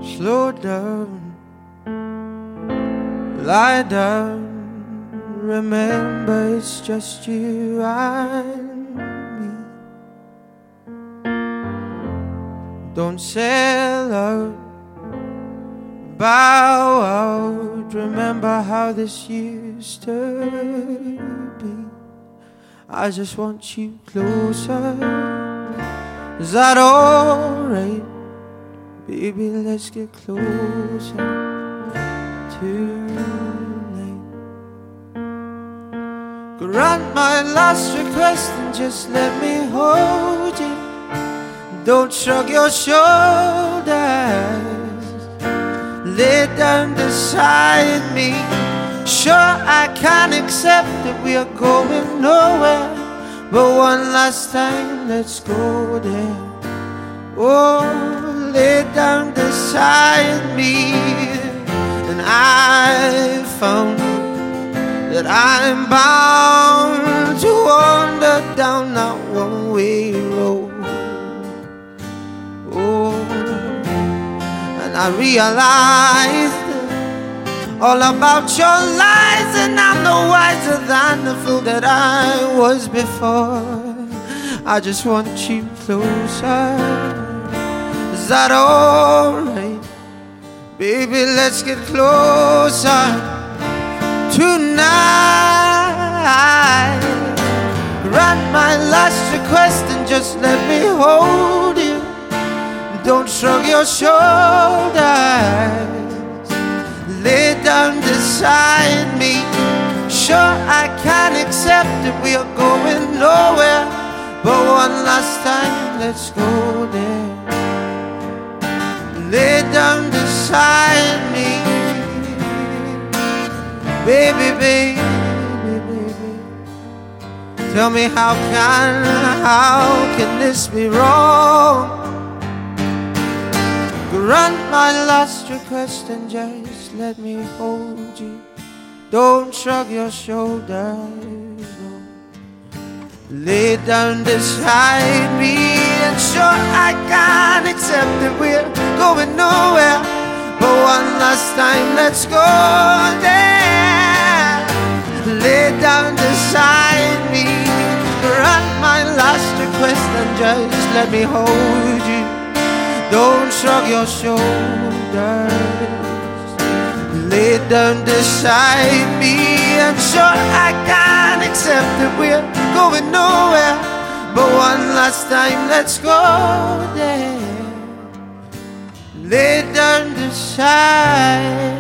Slow down, lie down. Remember, it's just you and me. Don't sell out, bow out. Remember how this used to be. I just want you closer. Is that alright? Baby, let's get closer tonight. Grant my last request and just let me hold you. Don't shrug your shoulders. Lay down beside me. Sure, I can accept that we are going nowhere, but one last time, let's go there. Oh, lay down beside me. And I found that I'm bound to wander down that one-way road. Oh, and I realized all about your lies, and I'm no wiser than the fool that I was before. I just want you closer. Is that alright? Baby, let's get closer tonight. Grant my last request and just let me hold you. Don't shrug your shoulders. Lay down beside me. Sure, I can accept that we are going nowhere, but one last time, let's go there. Lay down beside me. Baby, baby, baby. Tell me how can this be wrong? Grant my last request and just let me hold you. Don't shrug your shoulders, no. Lay down beside me. And sure, I can accept that we're going nowhere, but one last time, let's go there. Lay down beside me. Grant my last request and just let me hold you. Don't shrug your shoulders. Lay down beside me. And sure, I can accept that we're going nowhere, but one last time, let's go there. Lay down beside